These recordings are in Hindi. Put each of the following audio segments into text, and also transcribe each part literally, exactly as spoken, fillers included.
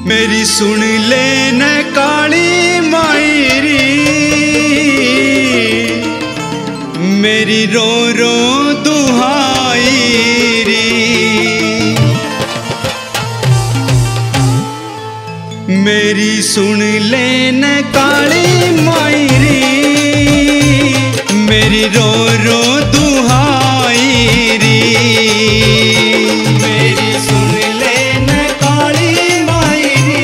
मेरी सुन ले न काली मायरी, मेरी रो रो दुहाई री। मेरी सुन ले न काली मायरी, मेरी रो रो दुहाई री। मेरी सुन ले न काली मायरी,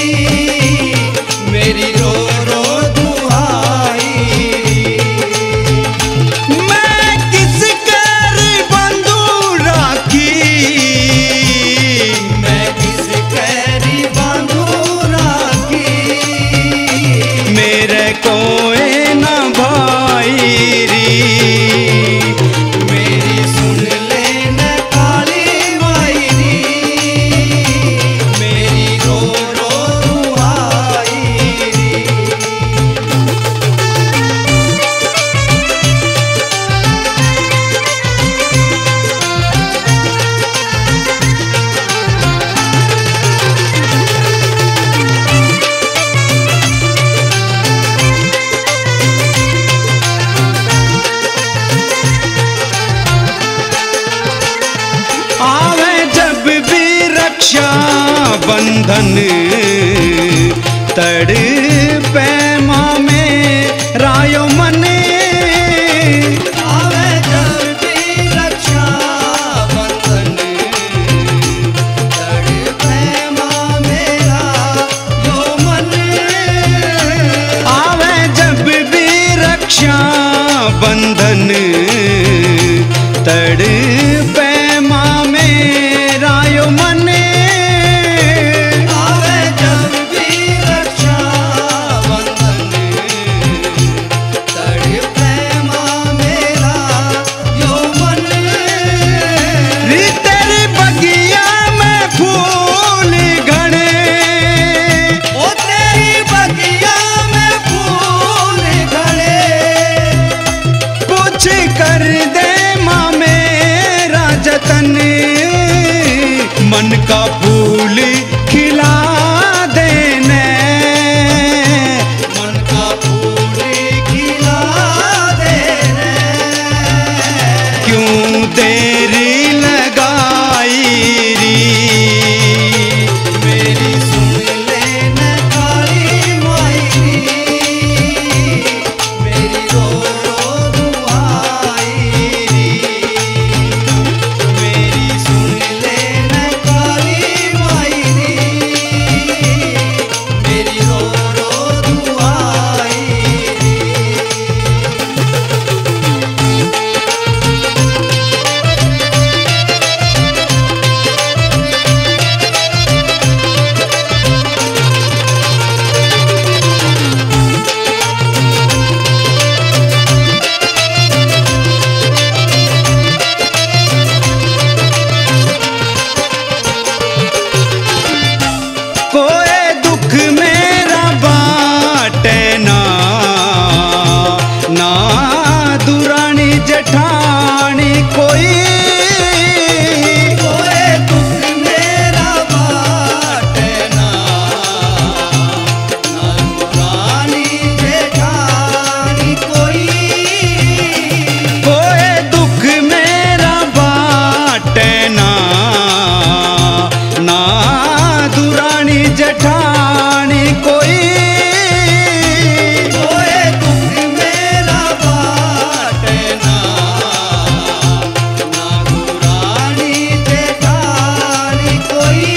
मेरी रो रो दुहाई री। मैं किस कर बंधु राखी, मैं किस कर बंधु राखी। मेरे कोई न भाई री। मेरी सुन ले न काली मायरी, मेरी रो रो दुहाई री। आवे जब भी रक्षा बंधन, तड़पे माँ में रायो मन। आवे जब भी रक्षा बंधन, तड़पे माँ में रायो मन। आवे जब भी रक्षा बंधन, तड़पे माँ मेरा यो मन। आवे जब भी रक्षा बंधन, तड़पे माँ मेरा यो मन। री तेरी बगिया में फूल घने, ओ तेरी बगिया में फूल घने। कुछ कर दे माँ मेरा जतन, मन का फूल खिला देने। मन का फूल खिला देने। क्यों देरी लगाई री। मेरी सुन ले न काली मायरी, मेरी रो रो दुहाई री। मेरी सुन ले न काली मायरी, मेरी रो रो दुहाई री। कोई दुख मेरा बाटे ना, ना दुरानी जठानी कोई। कोई दुख मेरा बाटे ना, ना दुरानी जेठानी कोई। कोई दुख मेरा बाटे ना, ना दुरानी जठानी कोई। कोई दुख मेरा बाटे ना, ना दुरानी जेठानी कोई।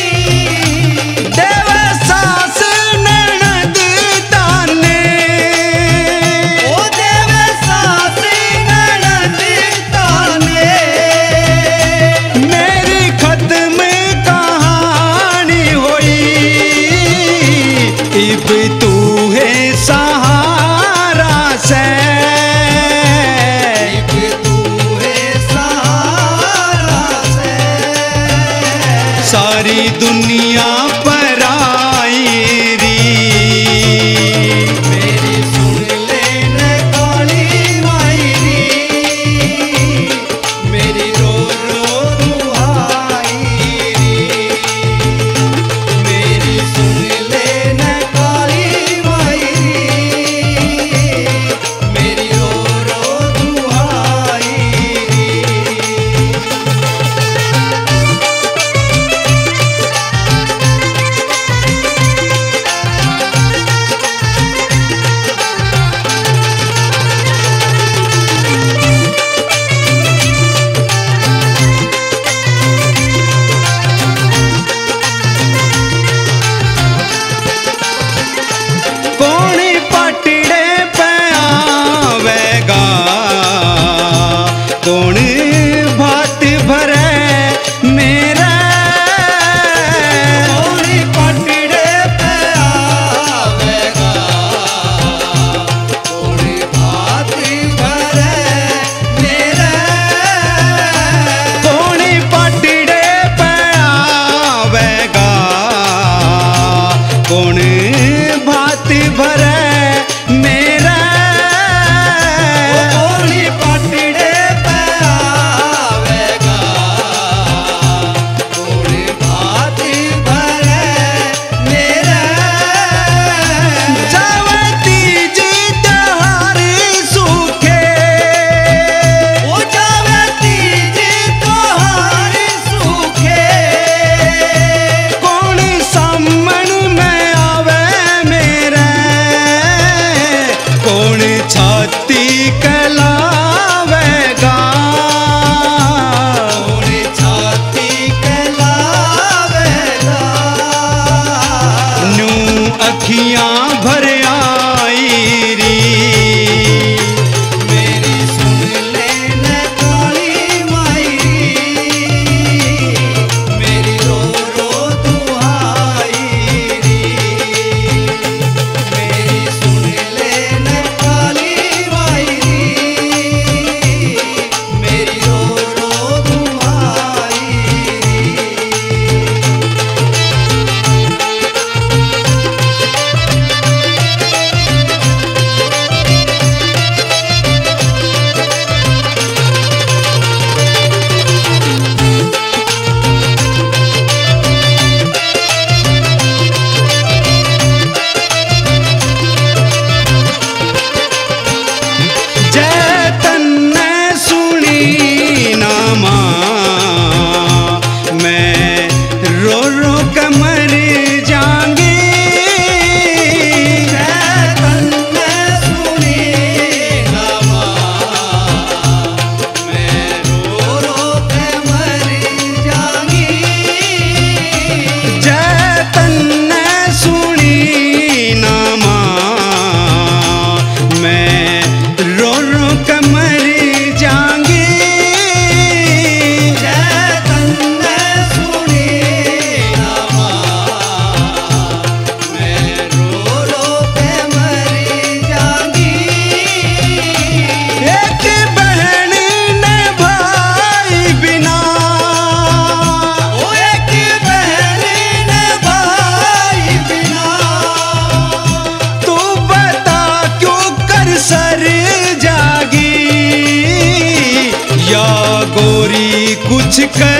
देव सास ननद ताने, ओ देव सास ननद ताने। मेरी खत्म कहानी होई, इब तू है सहारा से। इब तू है सहारा से। सारी दुनिया पर आई री। मेरी सुन ले न काली मायरी, मेरी रो रो दुहाई री। मेरी रो रो के मर जाऊंगी। जैतन में सुनी ना माँ, मैं रो रो के मर जाऊंगी। जैतन ने सुनी ना माँ, मैं रो रो के मर जाऊंगी। जैतन में सुनी ना माँ, मैं रो रो के मर जाऊंगी। एक बहन ने भाई बिना, ओ एक बहन ने भाई बिना, तू बता क्यों कर सर जागी। या गोरी कुछ कर